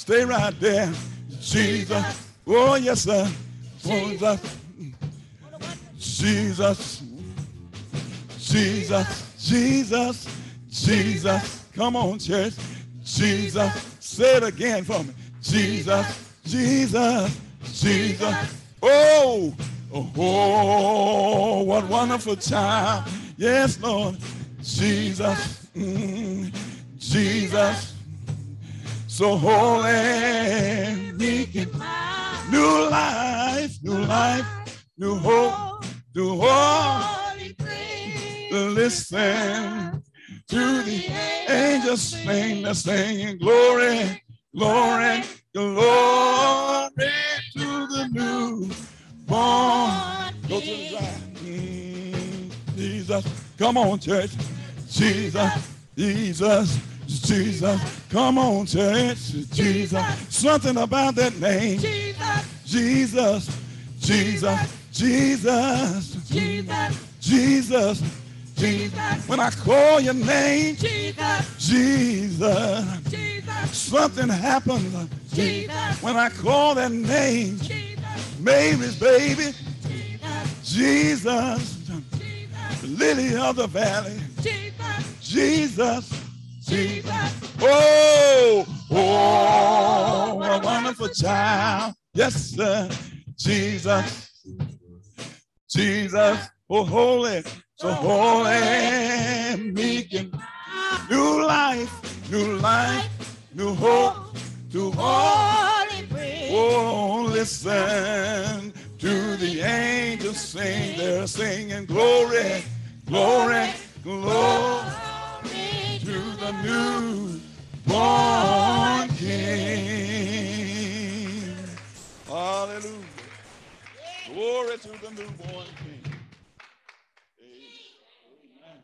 Stay right there. Jesus. Oh, yes, sir. Jesus. Jesus. Jesus. Jesus. Jesus. Come on, church. Jesus. Say it again for me. Jesus. Jesus. Jesus. Oh, oh, what wonderful child. Yes, Lord. Jesus. Jesus. So holy, meek, and new life, new life, new hope, new holy grace. Listen to the angels sing, they're singing glory, glory, glory to the new born. Go to the side. Jesus, come on, church. Jesus, Jesus. Jesus, come on, church. Jesus, something about that name. Jesus, Jesus, Jesus, Jesus, Jesus, Jesus. When I call your name, Jesus, something happens. When I call that name, Mary's baby, Jesus, Lily of the Valley, Jesus. Jesus. Oh, oh, what a wonderful child. Yes, sir. Jesus. Jesus. Oh, holy. So holy, meek, and new life, new life, new hope, to holy praise. Oh, listen to the angels sing. They're singing glory, glory, glory. To the new born King. Hallelujah. Glory to the newborn King. Amen.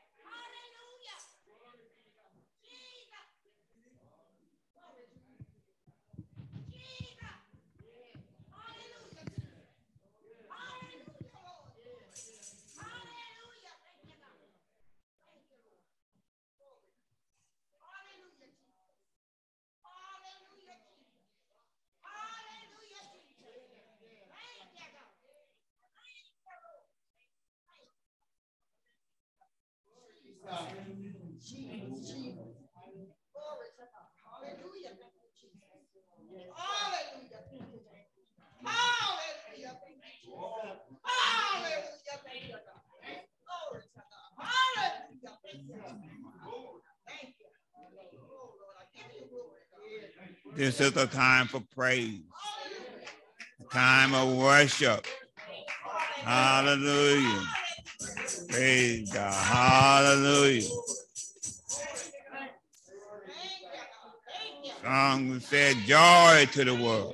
This is a time for praise, a time of worship. Hallelujah. Praise God. Hallelujah. Song said joy to the world.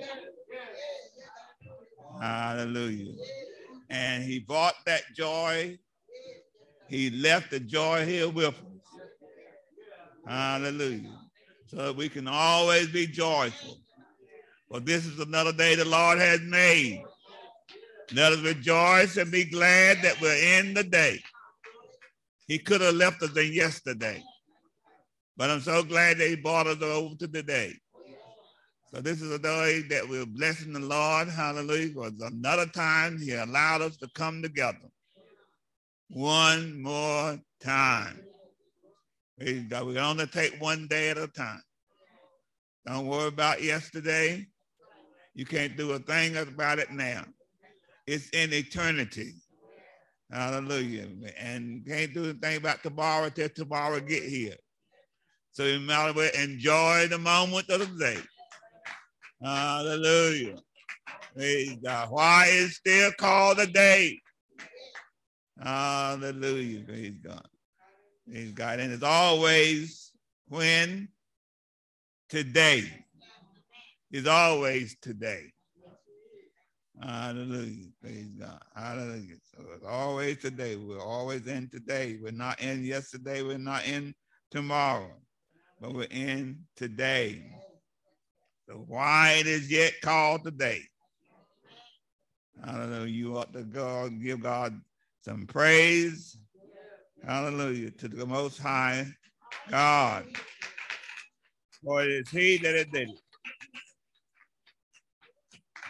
Hallelujah. And he brought that joy. He left the joy here with us. Hallelujah. So that we can always be joyful. For this is another day the Lord has made. Let us rejoice and be glad that we're in the day. He could have left us in yesterday. But I'm so glad that he brought us over to today. So this is a day that we're blessing the Lord. Hallelujah. For another time he allowed us to come together. One more time. Praise God. We can only take one day at a time. Don't worry about yesterday. You can't do a thing about it now. It's in eternity. Hallelujah. And you can't do anything about tomorrow till tomorrow get here. So you might as well enjoy the moment of the day. Hallelujah. Praise God. Why is still called a day? Hallelujah. Praise God. Praise God. And it's always when? Today. It's always today. Hallelujah. Praise God. Hallelujah. So it's always today. We're always in today. We're not in yesterday. We're not in tomorrow. But we're in today. So why it is yet called today? Hallelujah. You ought to go and give God some praise. Hallelujah. To the Most High God. For it is he that did it.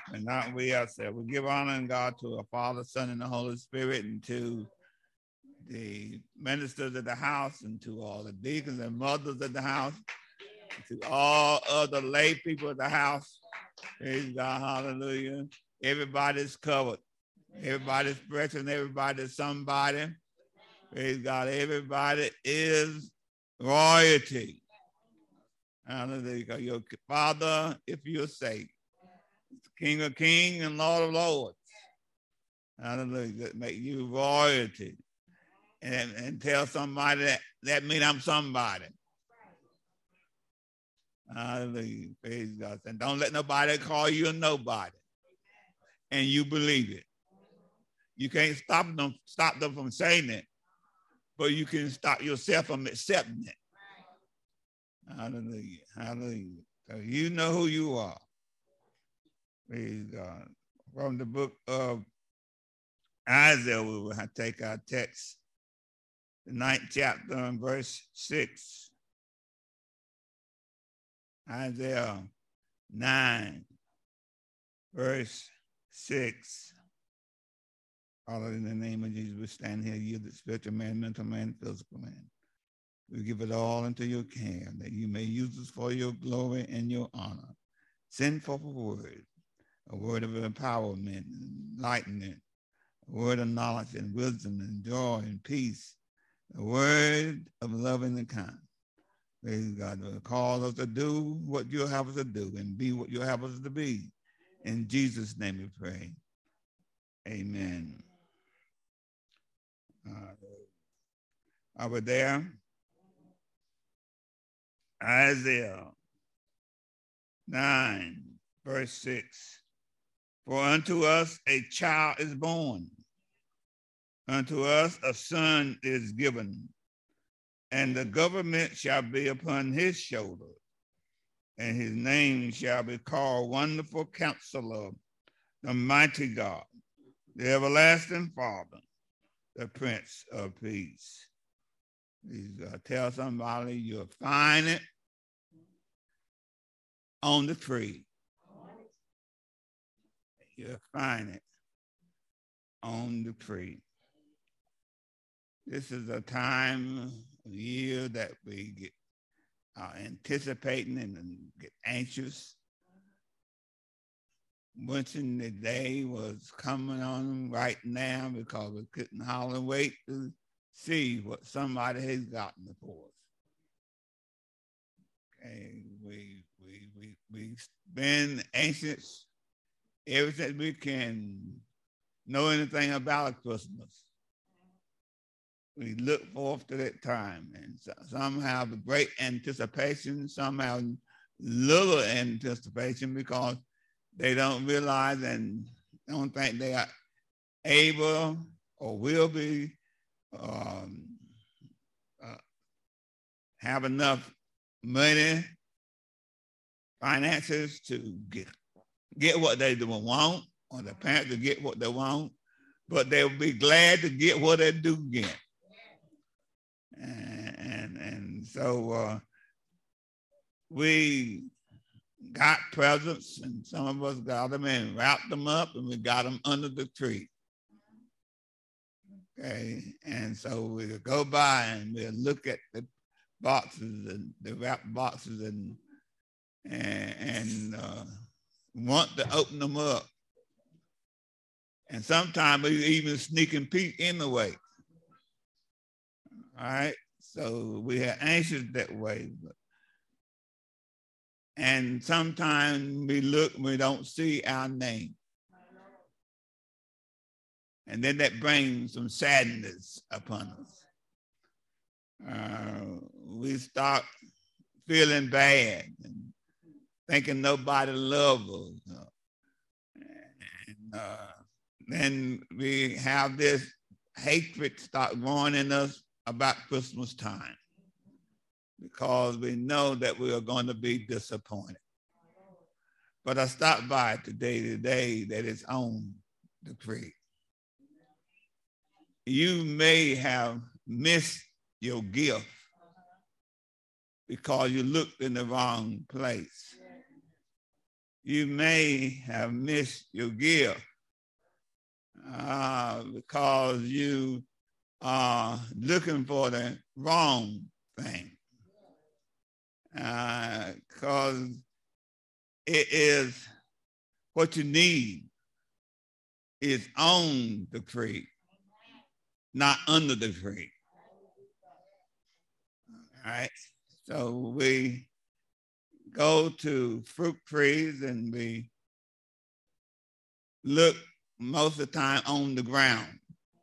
and not we ourselves. We give honor and God to our Father, Son, and the Holy Spirit, and to the ministers of the house, and to all the deacons and mothers of the house, and to all other lay people of the house. Praise God, hallelujah. Everybody's covered. Everybody's precious, everybody's somebody. Praise God, everybody is royalty. Hallelujah. Your Father, if you're saved, King of kings and Lord of lords. Hallelujah. That make you royalty. And tell somebody that means I'm somebody. Hallelujah. Praise God. And don't let nobody call you a nobody. And you believe it. You can't stop them from saying it, but you can stop yourself from accepting it. Hallelujah. Hallelujah. So you know who you are. Praise God. From the book of Isaiah, we will take our text, the 9th chapter and verse 6. Isaiah 9, verse 6. Father, in the name of Jesus, we stand here, you the spiritual man, mental man, physical man. We give it all into your care, that you may use us for your glory and your honor. Send forth a word of empowerment, enlightenment, a word of knowledge and wisdom and joy and peace, a word of loving and kind. Praise God, will call us to do what you'll have us to do and be what you'll have us to be. In Jesus' name we pray. Amen. Over there, Isaiah 9, verse 6. For unto us a child is born, unto us a son is given, and the government shall be upon his shoulder, and his name shall be called Wonderful Counselor, the Mighty God, the Everlasting Father, the Prince of Peace. Please tell somebody you'll find it on the tree. You'll find it on the tree. This is a time of year that we get anticipating and get anxious. Wishing the day was coming on right now because we couldn't hardly wait to see what somebody has gotten for us. Okay, we've been anxious ever since we can know anything about Christmas. We look forward to that time, and some have a great anticipation, some have little anticipation because they don't realize and don't think they are able or will be have enough money, finances to get what they want, or the parents to get what they want, but they'll be glad to get what they do get. And so we got presents, and some of us got them and wrapped them up, and we got them under the tree. Okay, and so we'll go by and we'll look at the boxes and the wrapped boxes and want to open them up. And sometimes we even sneak and peek in the way. All right, so we are anxious that way. And sometimes we look and we don't see our name. And then that brings some sadness upon us. We start feeling bad and thinking nobody loves us. And then we have this hatred start growing in us about Christmas time, because we know that we are going to be disappointed. But I stopped by today that is on the tree. You may have missed your gift because you looked in the wrong place. you may have missed your gift because you are looking for the wrong thing. Because it is what you need is on the tree, not under the tree. All right. So we go to fruit trees and we look most of the time on the ground.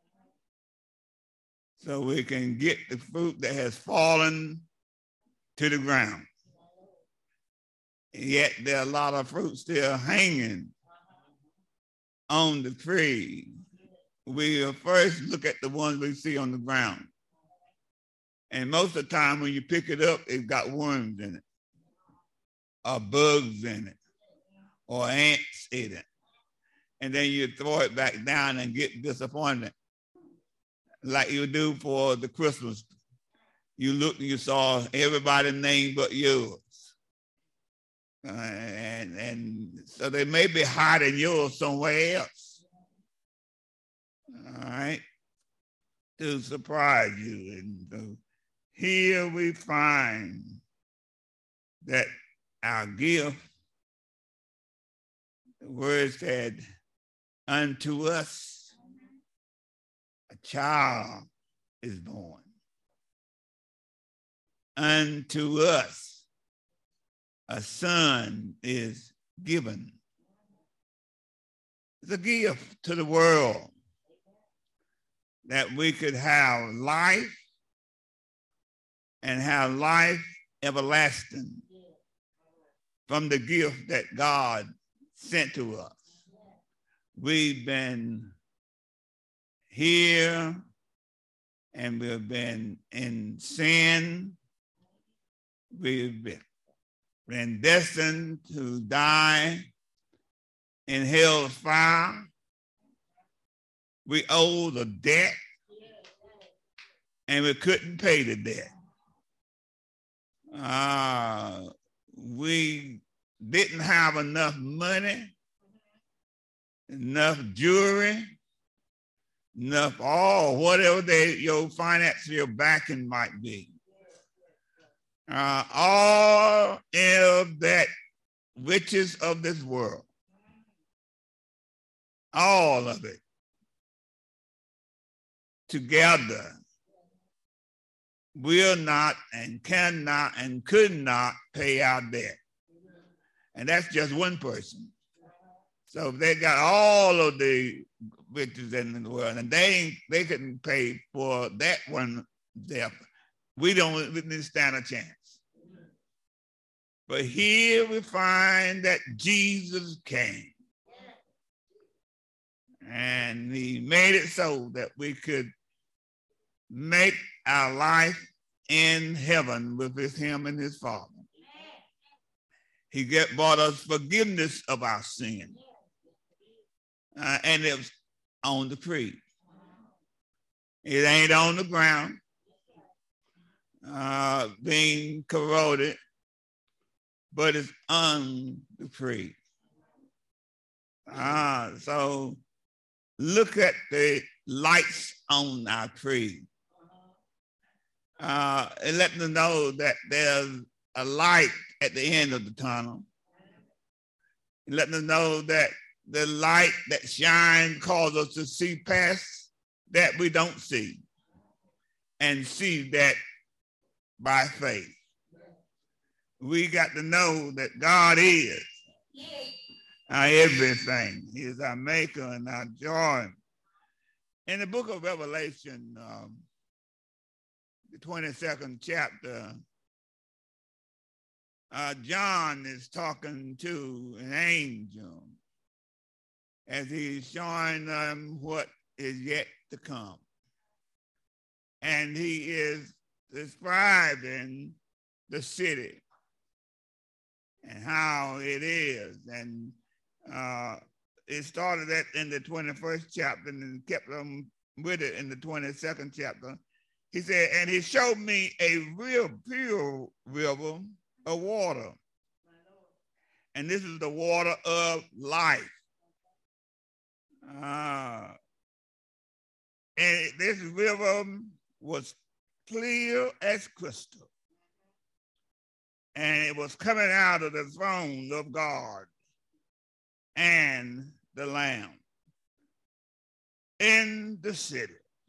So we can get the fruit that has fallen to the ground. Yet there are a lot of fruit still hanging on the tree. We first look at the ones we see on the ground. And most of the time when you pick it up, it's got worms in it, or bugs in it, or ants in it. And then you throw it back down and get disappointed, like you do for the Christmas. You looked and you saw everybody's name but yours. And so they may be hiding yours somewhere else. All right, to surprise you. And so here we find that our gift, the word said, unto us a child is born. Unto us a son is given. It's a gift to the world that we could have life and have life everlasting from the gift that God sent to us. We've been here and we've been in sin. We've been destined to die in hell's fire. We owe the debt and we couldn't pay the debt. We didn't have enough money, enough jewelry, enough all, whatever your financial backing might be. All of that riches of this world, all of it together will not and cannot and could not pay our debt. And that's just one person. So they got all of the riches in the world and they couldn't pay for that one debt. We didn't stand a chance. But here we find that Jesus came. And he made it so that we could make our life in heaven with him and his Father. He brought us forgiveness of our sin. And it was on the tree. It ain't on the ground, being corroded, but it's on the tree. So look at the lights on our tree. And let them know that there's a light at the end of the tunnel. Let them know that the light that shines calls us to see past that we don't see and see that by faith. We got to know that God is our everything. He is our maker and our joy. In the book of Revelation, the 22nd chapter, John is talking to an angel as he's showing them what is yet to come. And he is describing the city and how it is. And it started in the 21st chapter and kept them with it in the 22nd chapter. He said, and he showed me a real pure river of water And this is the water of life. And this river was clear as crystal. And it was coming out of the throne of God and the Lamb in the city.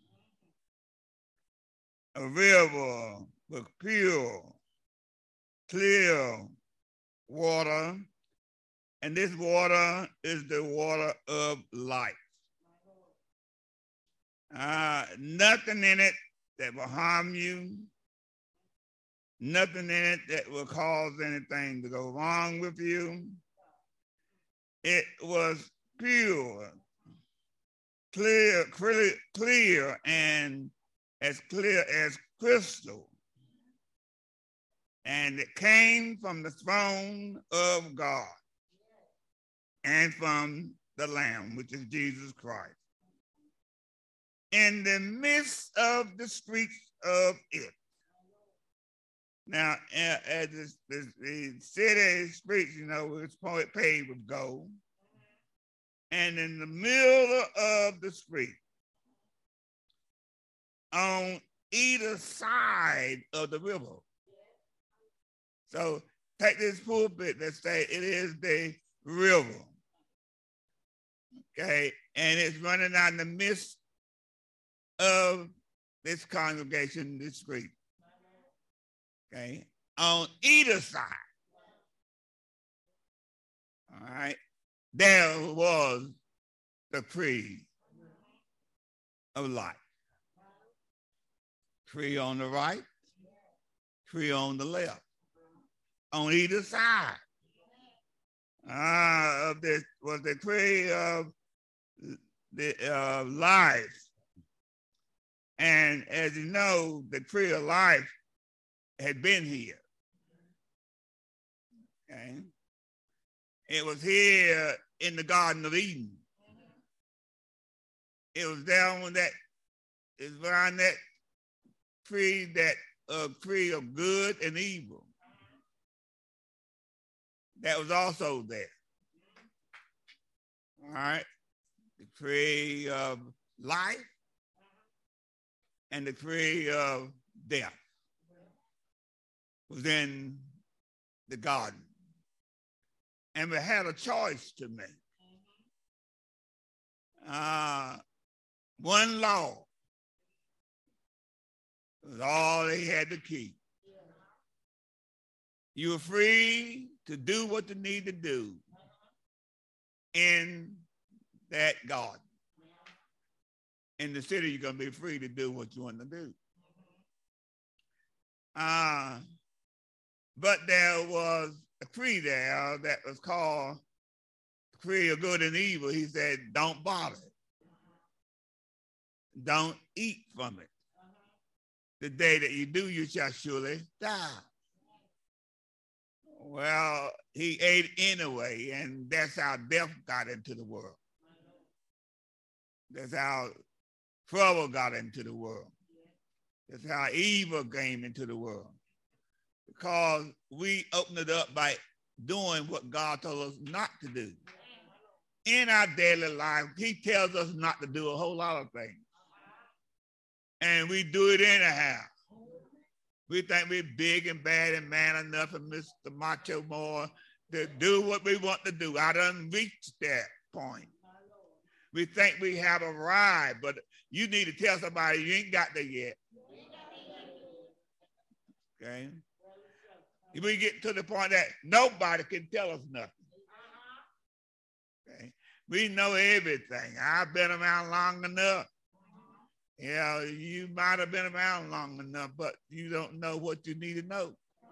A river with pure, clear water, and this water is the water of life. Nothing in it that will harm you, nothing in it that will cause anything to go wrong with you. It was pure, clear, and as clear as crystal. And it came from the throne of God and from the Lamb, which is Jesus Christ. In the midst of the streets of it. Now, as the city streets, it's paved with gold. And in the middle of the street, on either side of the river. So take this pulpit that say it is the river. Okay, and it's running out in the midst of this congregation, this street. Okay, on either side. All right, there was the tree of life. Tree on the right, tree on the left, on either side of this was the tree of the life. And as you know, the tree of life had been here. Okay, it was here in the Garden of Eden. It was down when that is around that tree of good and evil. That was also there. All right, the tree of life and the tree of death was in the garden. And we had a choice to make. One law was all they had to keep. You were free to do what you need to do in that garden. In the city, you're going to be free to do what you want to do. But there was a tree there that was called the tree of good and evil. He said, don't bother it. Don't eat from it. The day that you do, you shall surely die. Well, he ate anyway, and that's how death got into the world. That's how trouble got into the world. That's how evil came into the world. Because we opened it up by doing what God told us not to do. In our daily life, he tells us not to do a whole lot of things. And we do it anyhow. We think we're big and bad and man enough and Mr. Macho more to do what we want to do. I done reached that point. We think we have arrived, but you need to tell somebody you ain't got there yet. Okay? We get to the point that nobody can tell us nothing. Okay? We know everything. I've been around long enough. Yeah, you might have been around long enough, but you don't know what you need to know.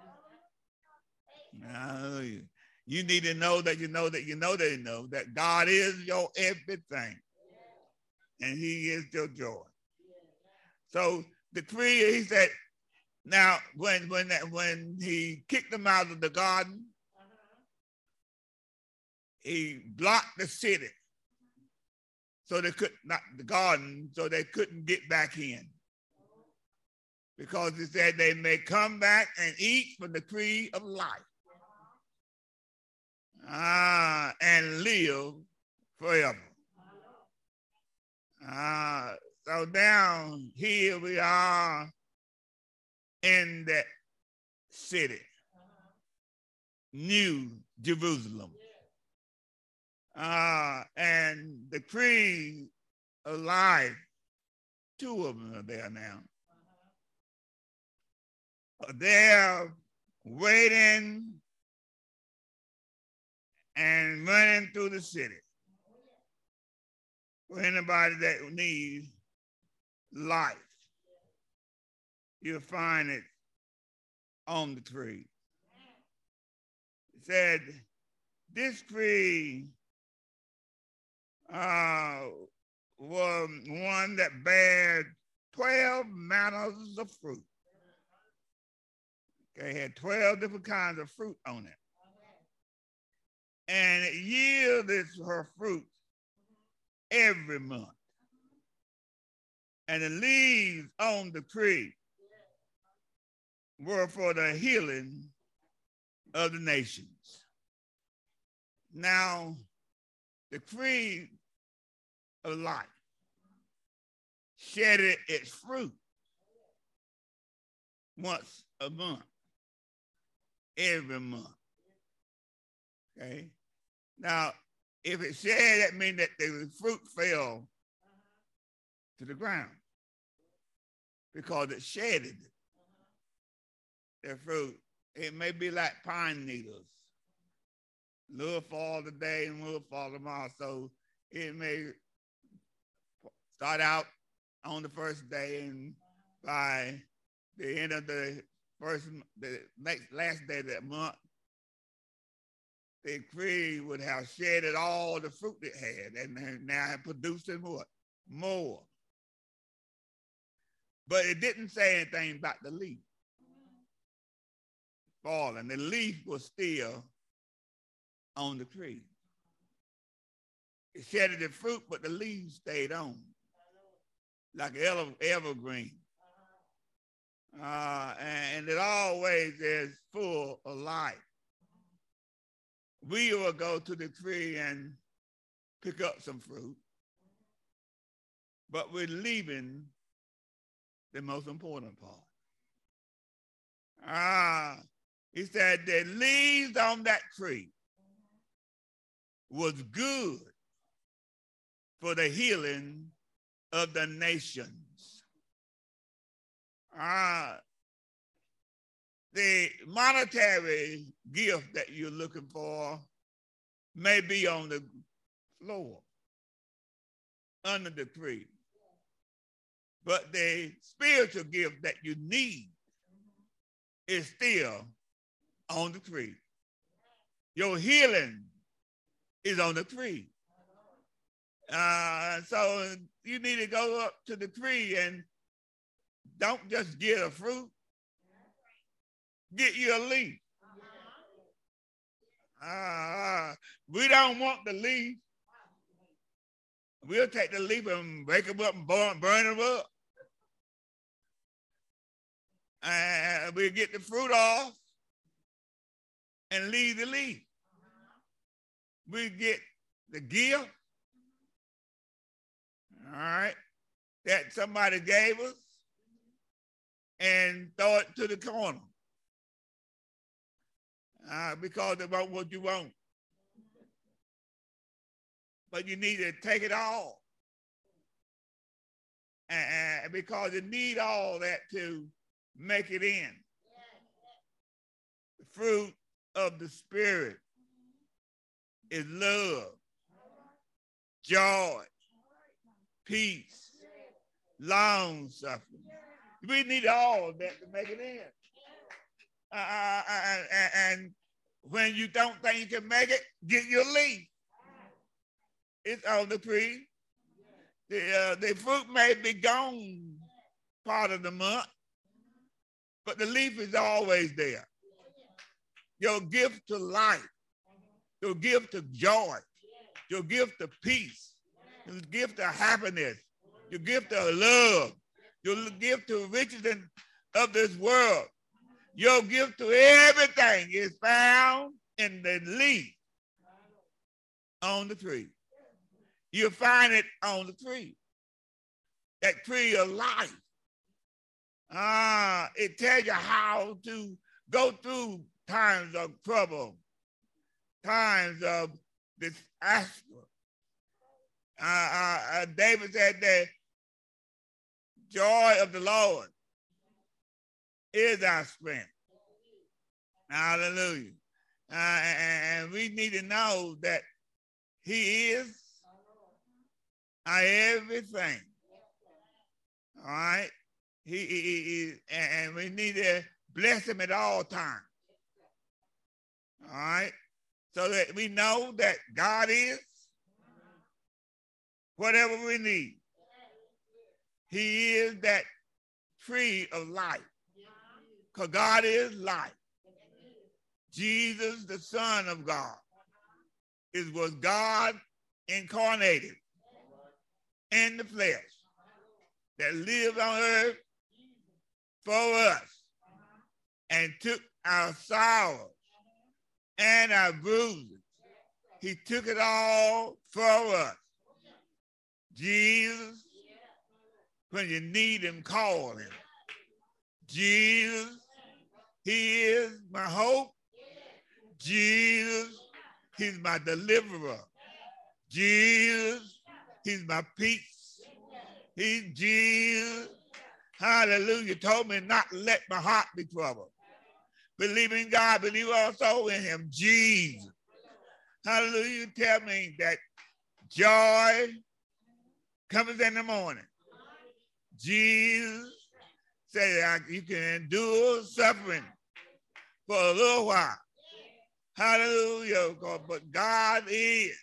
No, you need to know that you know that you know that you know that God is your everything. And he is your joy. So the tree, he said, now when he kicked them out of the garden, he blocked the city. So they could not the garden, so they couldn't get back in. Because he said they may come back and eat from the tree of life. and live forever. So down here we are in that city, New Jerusalem. And the tree of life, 2 of them are there now. They're waiting and running through the city for anybody that needs life. You'll find it on the tree. It said, this tree was one that bared 12 manners of fruit. Okay, it had 12 different kinds of fruit on it. And it yielded her fruit every month. And the leaves on the tree were for the healing of the nations. Now, the tree of life shedded its fruit once a month, every month. Okay. Now, if it shed, that means that the fruit fell to the ground because it shedded it. The fruit, it may be like pine needles. A little fall today and a little fall tomorrow. So it may start out on the first day, and by the end of the last day of that month, the tree would have shedded all the fruit it had, and now producing what? More. But it didn't say anything about the leaf falling. The leaf was still on the tree. It shedded the fruit, but the leaves stayed on, like evergreen. And it always is full of life. We will go to the tree and pick up some fruit, but we're leaving the most important part. He said the leaves on that tree was good for the healing of the nations. The monetary gift that you're looking for may be on the floor, under the tree. But the spiritual gift that you need is still on the tree. Your healing is on the tree. So you need to go up to the tree and don't just get a fruit. Get you a leaf. We don't want the leaf. We'll take the leaf and break them up and burn them up. And we'll get the fruit off and leave the leaf. We get the gift, all right, that somebody gave us and throw it to the corner. Because they want what you want. But you need to take it all. And because you need all that to make it in. The fruit of the Spirit is love, joy, peace, long suffering. We need all of that to make it in. And when you don't think you can make it, get your leaf. It's on the tree. The fruit may be gone part of the month, but the leaf is always there. Your gift to life, your gift to joy, your gift to peace, your gift to happiness, your gift to love, your gift to riches of this world. Your gift to everything is found in the leaf on the tree. You'll find it on the tree. That tree of life. It tells you how to go through times of trouble, times of disaster. David said that joy of the Lord is our strength. Hallelujah. And we need to know that he is our everything. All right? He and we need to bless him at all times. All right? So that we know that God is whatever we need. He is that tree of life. Because God is life. Jesus, the Son of God, was God incarnated in the flesh that lived on earth for us and took our sorrows and our bruises. He took it all for us. Jesus, when you need him, call him. Jesus, he is my hope. Jesus, he's my deliverer. Jesus, he's my peace. He's Jesus. Hallelujah. Told me not to let my heart be troubled. Believe in God, believe also in him. Jesus. Hallelujah. Tell me that joy comes in the morning. Jesus said you can endure suffering for a little while. Hallelujah. But God is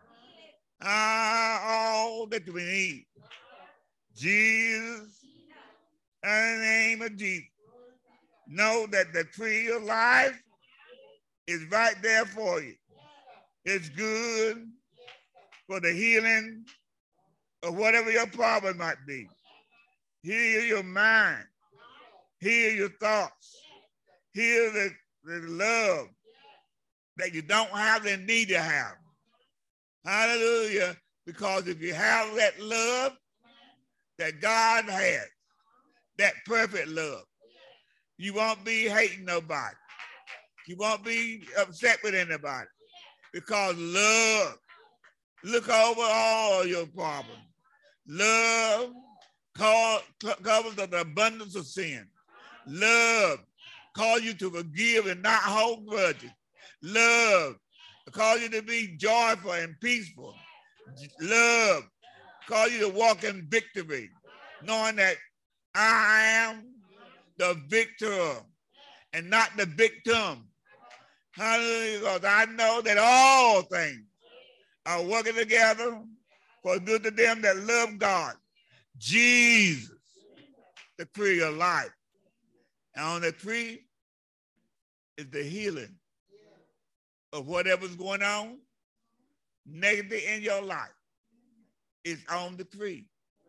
all that we need. Jesus, in the name of Jesus, know that the tree of life is right there for you. It's good for the healing of whatever your problem might be. Heal your mind. Heal your thoughts. Heal the love that you don't have and need to have. Hallelujah. Because if you have that love that God has, that perfect love, you won't be hating nobody. You won't be upset with anybody. Because love, look over all your problems. Love covers the abundance of sin. Love calls you to forgive and not hold grudges. Love calls you to be joyful and peaceful. Love calls you to walk in victory, knowing that I am the victor and not the victim. Hallelujah, because I know that all things are working together for good to them that love God. Jesus, the tree of life. And on the tree is the healing of whatever's going on negative in your life. It's on the tree.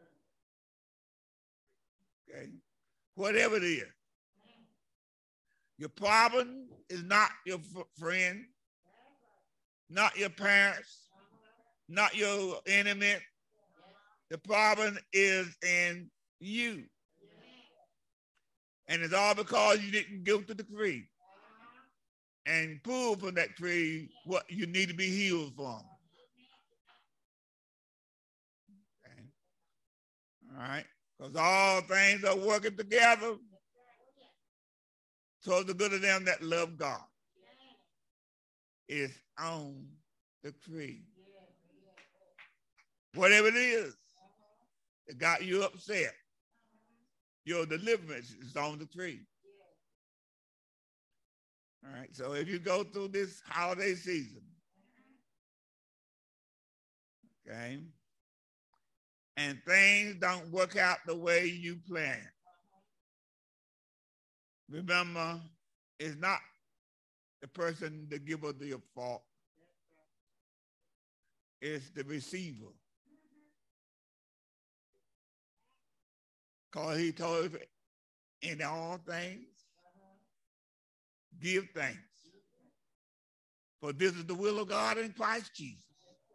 Okay? Whatever it is. Your problem is not your friend, not your parents, not your enemy. The problem is in you. And it's all because you didn't go to the tree and pull from that tree what you need to be healed from. Okay. All right? Because all things are working together towards the good of them that love God. It's on the tree. Whatever it is that got you upset, your deliverance is on the tree. All right, so if you go through this holiday season, okay, and things don't work out the way you plan, remember, it's not the person, the giver, the fault. It's the receiver. Because he told us in all things, give thanks. For this is the will of God in Christ Jesus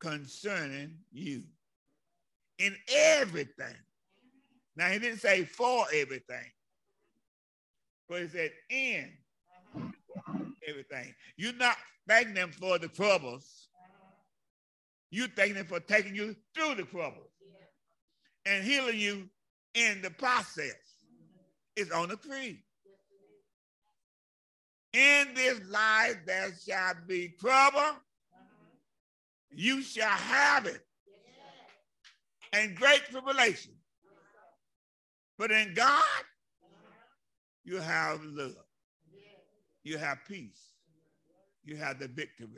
concerning you in everything. Now, he didn't say for everything, but he said in everything. You're not thanking him for the troubles. You're thanking him for taking you through the troubles and healing you in the process. It's on the tree. In this life there shall be trouble. You shall have it. And great tribulation. But in God, you have love. You have peace. You have the victory.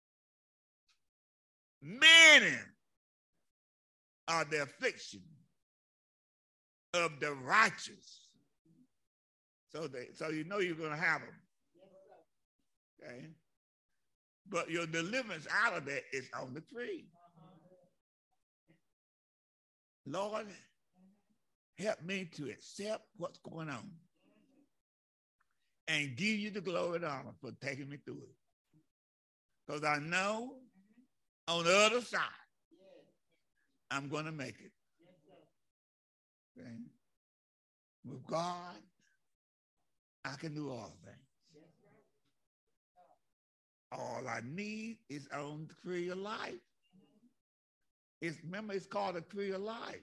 Many are the affliction of the righteous. So you know you're going to have them. Okay? But your deliverance out of that is on the tree. Lord, help me to accept what's going on and give you the glory and honor for taking me through it. Because I know on the other side, I'm going to make it. Okay? With God, I can do all things. All I need is on the tree of life. Remember, it's called a tree of life.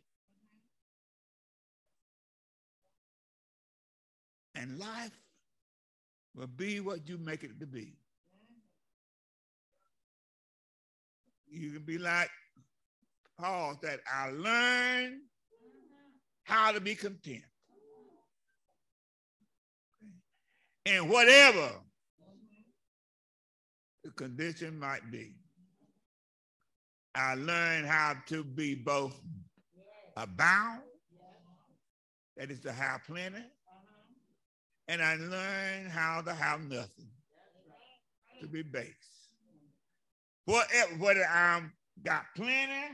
And life will be what you make it to be. You can be like Paul said, I learned how to be content. And whatever the condition might be, I learned how to be both abound, that is to have plenty, and I learned how to have nothing, to be base. Whether I'm got plenty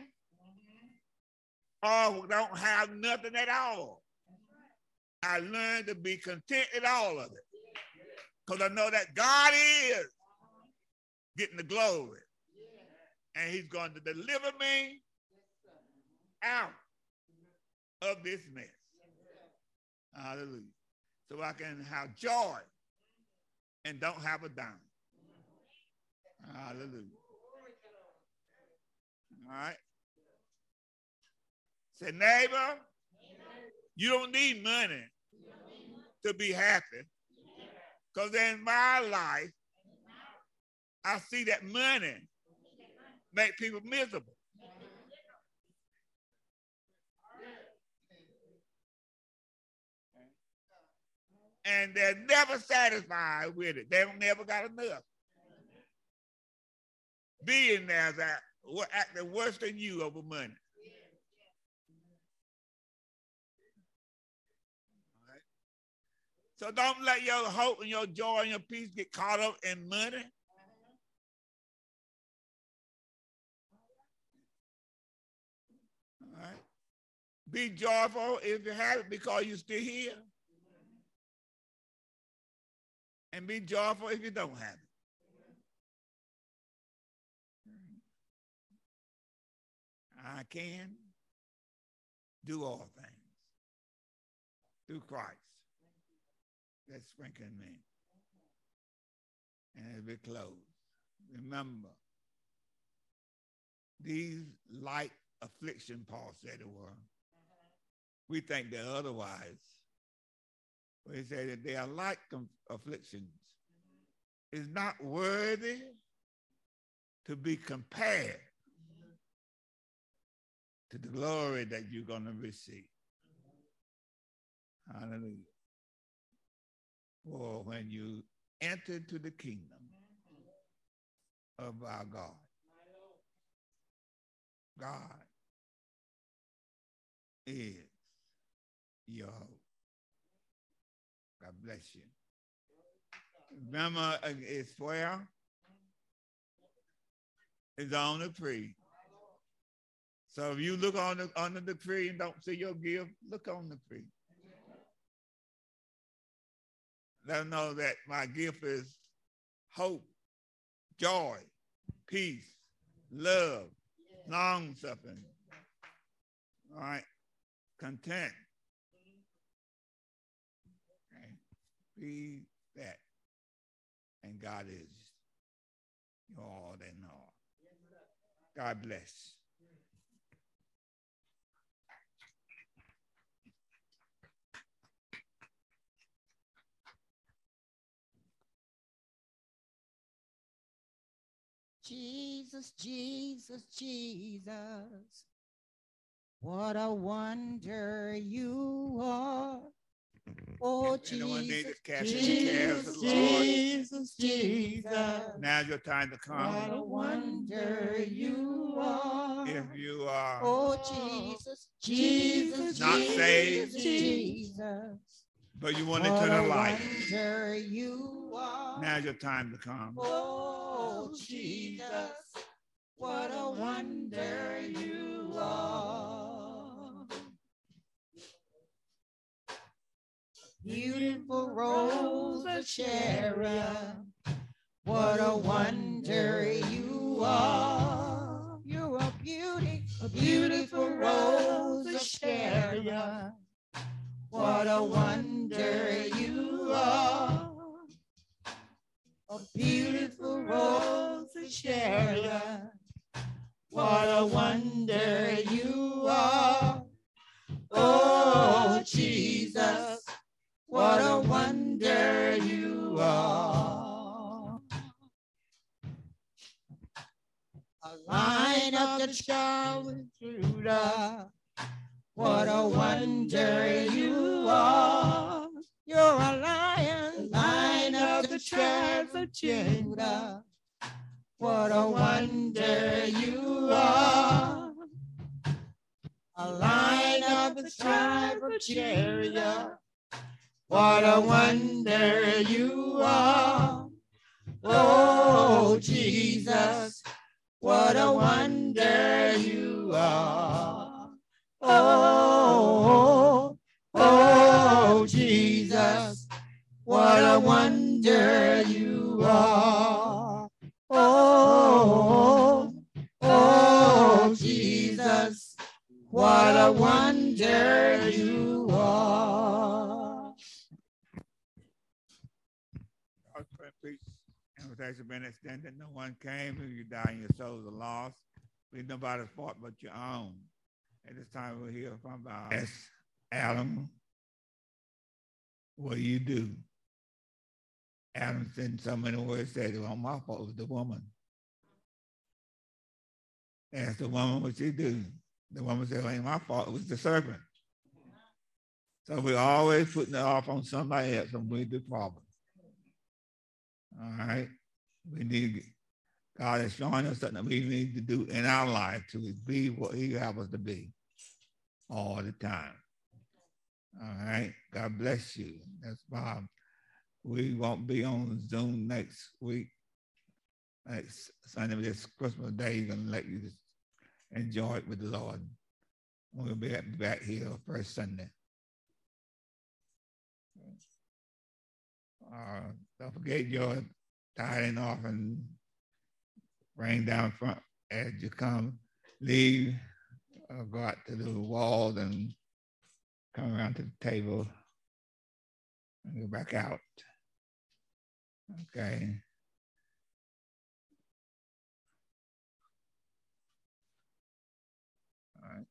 or don't have nothing at all, I learned to be content in all of it. Because I know that God is getting the glory. And he's going to deliver me out of this mess. Hallelujah. So I can have joy and don't have a dime. Hallelujah. All right. Say, neighbor, you don't need money to be happy. Because in my life, I see that money make people miserable. And they're never satisfied with it. They don't never got enough. Billionaires are acting worse than you over money. Right. So don't let your hope and your joy and your peace get caught up in money. All right. Be joyful if you have it because you're still here. And be joyful if you don't have it. I can do all things through Christ that strengthens me. And as we close, remember, these light affliction, Paul said it were. We think they're otherwise. But he said that they are light afflictions. Is not worthy to be compared to the glory that you're going to receive. Hallelujah. For when you enter into the kingdom of our God, God is your hope. God bless you. Remember, it's where? It's on the tree. So if you look under the tree and don't see your gift, look on the tree. Let them know that my gift is hope, joy, peace, love, long suffering. All right. Content. Okay. Be that. And God is your all and all. God bless. Jesus, Jesus, Jesus, what a wonder you are. Oh, Jesus, Jesus, Jesus, Jesus. Now's your time to come. What a wonder you are. If you are oh, Jesus, Jesus, not Jesus, saved, Jesus. but you want eternal life, wonder you are. now's your time to come. Oh, Jesus, what a wonder you are. Beautiful rose of Sharon, what a wonder you are. You're a beautiful rose of Sharon, what a wonder you are. A beautiful rose of Sharon, what a wonder you are. Oh, Jesus, what a wonder you are. A Lion of the tribe of Judah, what a wonder you are. You're a lion of the tribe of Judah, what a wonder you are. A Lion of the tribe of Judah, what a wonder you are. Oh, Jesus, what a wonder you are. Oh, oh, Jesus, what a wonder you are. Oh, oh, Jesus, what a wonder you are. Invitation been extended. No one came. If you die and your souls are lost, it's nobody's fault but your own. At this time, we'll hear from yes, Adam. What do you do? Adam said in so many words, said, well, my fault was the woman. Asked the woman what she do. The woman said, well, ain't my fault, it was the serpent. So we're always putting it off on somebody else when we do problems. All right? We need, God is showing us something we need to do in our life to be what he has us to be all the time. All right? God bless you. That's Bob. We won't be on Zoom next week. Next Sunday, this Christmas Day, you're going to let you just enjoy it with the Lord. We'll be back here first Sunday. Don't forget your tithing off and bring down front as you come. Leave, go out to the walls and come around to the table and go back out. Okay. All right.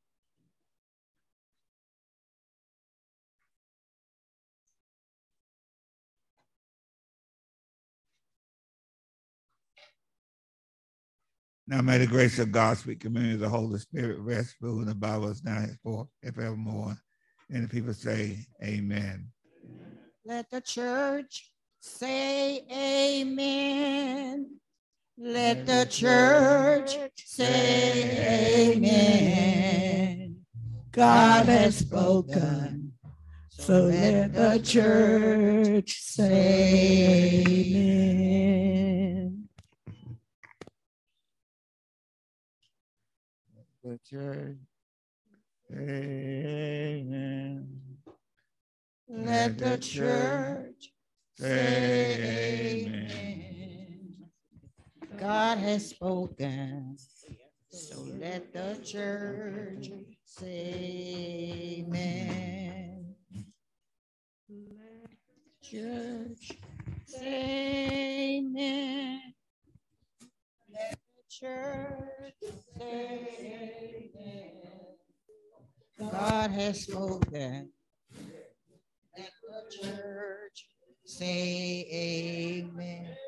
Now may the grace of God, sweet communion of the Holy Spirit rest, rule, and abide us now and forevermore. And the people say, amen. Let the church say amen. Let the church say amen. God has spoken, so let the church say amen. The church, amen. Let the church say amen. God has spoken, So let the church say amen. Let the church say amen. Let the church say amen. God has spoken. Let the church say amen.